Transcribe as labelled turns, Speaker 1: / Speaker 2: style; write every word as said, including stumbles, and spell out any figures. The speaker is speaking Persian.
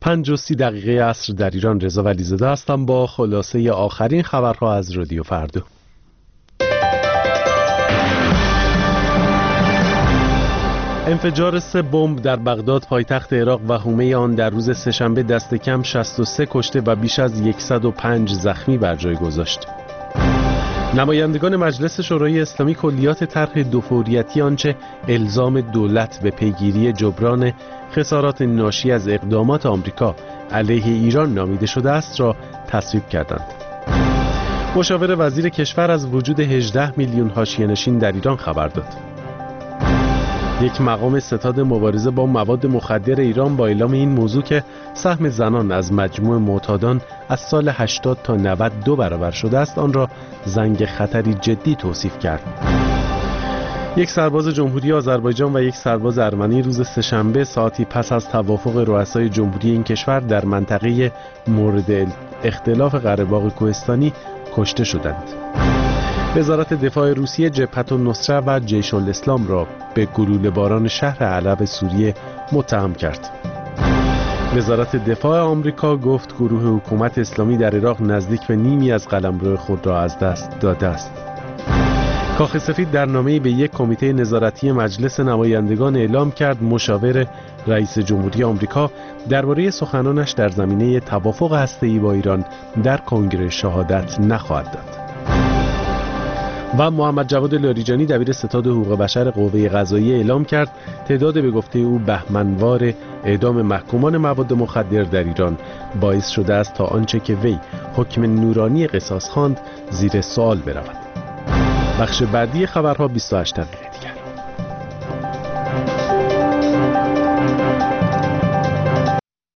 Speaker 1: پنج و سی دقیقه عصر در ایران. رضا ولیزاده هستم با خلاصه آخرین خبرها از رادیو فردا. انفجار سه بمب در بغداد پایتخت عراق و حومه آن در روز سه‌شنبه دست کم شصت و سه کشته و بیش از صد و پنج زخمی بر جای گذاشت. نمایندگان مجلس شورای اسلامی کلیات طرح دوفوریتی آنچه الزام دولت به پیگیری جبران خسارات ناشی از اقدامات آمریکا علیه ایران نامیده شده است را تصویب کردند. مشاور وزیر کشور از وجود هجده میلیون حاشیه‌نشین در ایران خبر داد. یک مقام ستاد مبارزه با مواد مخدر ایران با اعلام این موضوع که سهم زنان از مجموع معتادان از سال هشتاد تا نود دو برابر شده است، آن را زنگ خطری جدی توصیف کرد. یک سرباز جمهوری آذربایجان و یک سرباز ارمنی روز سه‌شنبه ساعتی پس از توافق رؤسای جمهوری این کشور در منطقه مورد اختلاف قره‌باغ کوهستانی کشته شدند. وزارت دفاع روسیه جبهة النصره و جیش الاسلام را به گلوله باران شهر حلب سوریه متهم کرد. وزارت دفاع آمریکا گفت گروه حکومت اسلامی در عراق نزدیک به نیمی از قلمرو خود را از دست داده است. کاخ سفید در نامه‌ای به یک کمیته نظارتی مجلس نمایندگان اعلام کرد مشاور رئیس جمهوری آمریکا درباره سخنانش در زمینه توافق هسته‌ای با ایران در کنگره شهادت نخواهد داد. و محمد جواد لاریجانی دبیر ستاد حقوق بشر قوه قضاییه اعلام کرد تعداد به گفته او بهمنوار اعدام محکومان مواد مخدر در ایران باعث شده است تا آنچه که وی حکم نورانی قصاص خواند زیر سوال برود. بخش بعدی خبرها بیست و هشت دقیقه.